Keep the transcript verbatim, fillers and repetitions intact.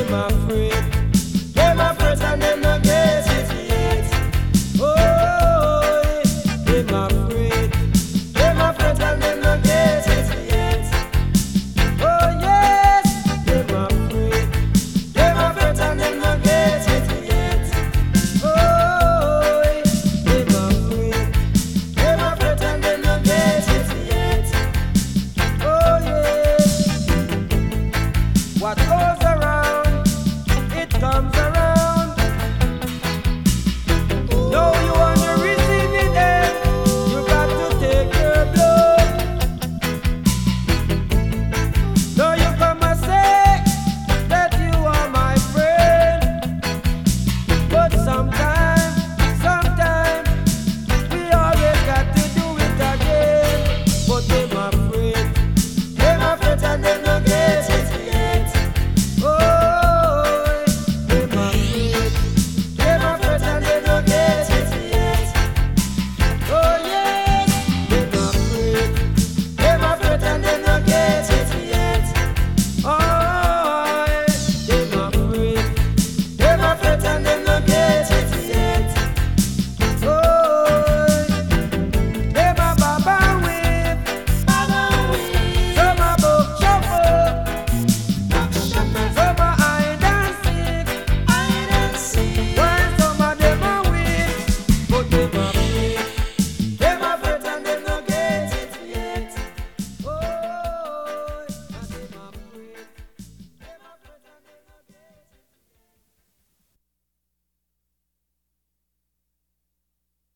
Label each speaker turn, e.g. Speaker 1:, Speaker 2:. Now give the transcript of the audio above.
Speaker 1: them afraid. Them afraid and them no get it yet. Oh, them afraid. Them afraid and them no get it yet. Oh yes, them afraid. Them afraid and them no get it yet. Oh, them afraid. Them afraid and them no get it yet. Oh yes. What goes around, it comes around.